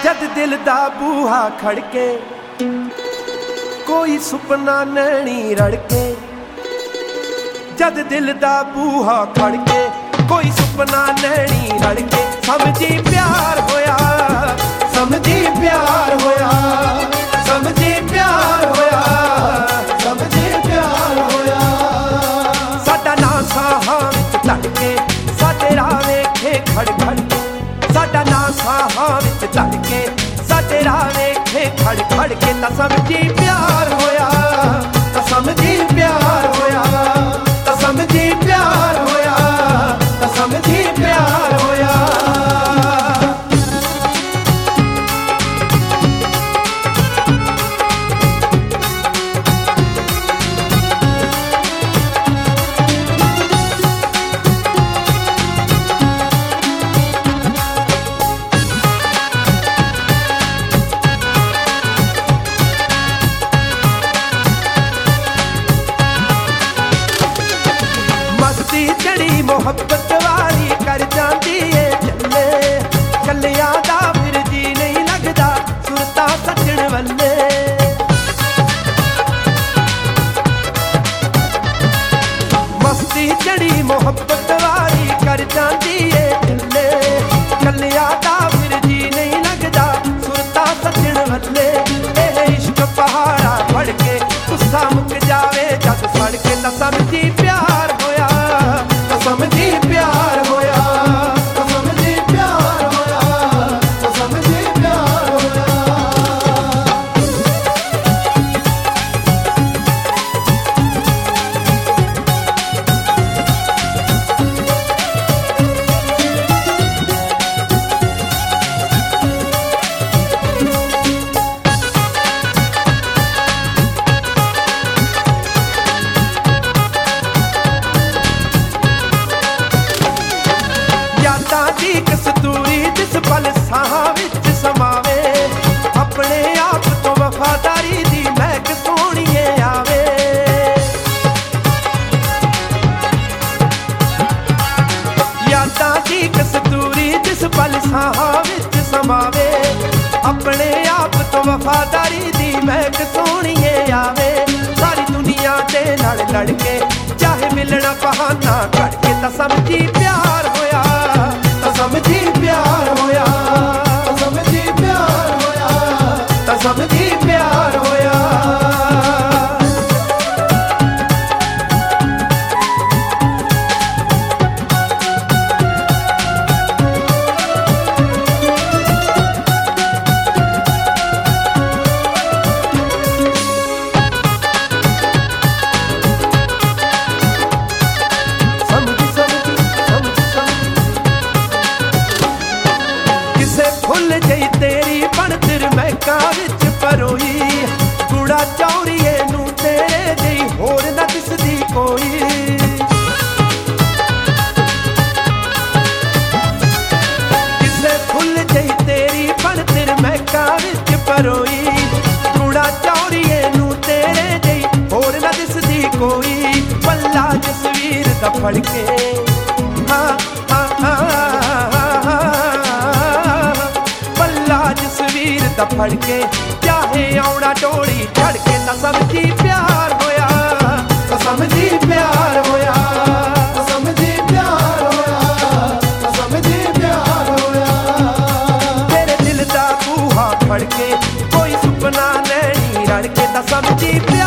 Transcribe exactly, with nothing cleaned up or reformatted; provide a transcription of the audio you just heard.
जद दिल दा बूहा खड़के कोई सुपना नैनी रड़के, जद दिल दा बूहा खड़के कोई सुपना नैनी रड़के, समझी प्यार होया समझी प्यार होया समझी प्यार होया समझी प्यार होया। साडा नाम साहां विच धड़के साडे राह वेखे खड़ खड़, साडा नाम साहां विच धड़के साडे राह वेखे खड़ खड़ के, तां समझी प्यार होया तां समझी प्यार होया तां समझी प्यार होया तां समझी प्यार होया। चढ़ी मोहब्बत वाली कर जाती है चले, कलिया दा फिर जी नहीं लगदा सुरता सजण वल्ले। मस्ती चढ़ी मोहब्बत वाली कर जाती है चले, कलिया दा फिर जी नहीं लगदा सुरता सजण वल्ले। ए इश्क पहाड़ा बढ़ के गुस्सा मुक जावे जद सड़ के, तां समझी प्यार होया समझी प्यार होया समझी प्यार होया समझी प्यार होया। कस्तूरी जिस पल साहां विच समावे, अपने आप तो वफादारी दी महक सोहणीए आवे। यादां दी कस्तूरी जिस पल साहां विच समावे, अपने आप तो वफादारी दी महक सोहणीए आवे। सारी दुनिया दे नाल लड़ के चाहे मिलना बहाना करके, तां समझी प्यार होया समझी प्यार होया समझी प्यार होया तां समझी प्यार होया। जई तेरी बनतिर महका विच परोई, कूड़ा चौरीए नू तेरे जई होर न दिसदी कोई। किसे फुल जई तेरी बनतिर महका विच परोई, कूड़ा चौरीए नू तेरे जई होर न दिसदी कोई। पल्ला जसवीर दा फड़ के हाँ हाँ हाँ जसवीर दा फड़ के चाहे औड़ा डोली चढ़ के, तां समझी प्यार होया तां समझी प्यार होया तां समझी प्यार होया तां समझी प्यार होया। तेरे दिल दा बूहा फड़ के कोई सुपना नैनी रड़ के, तां समझी प्यार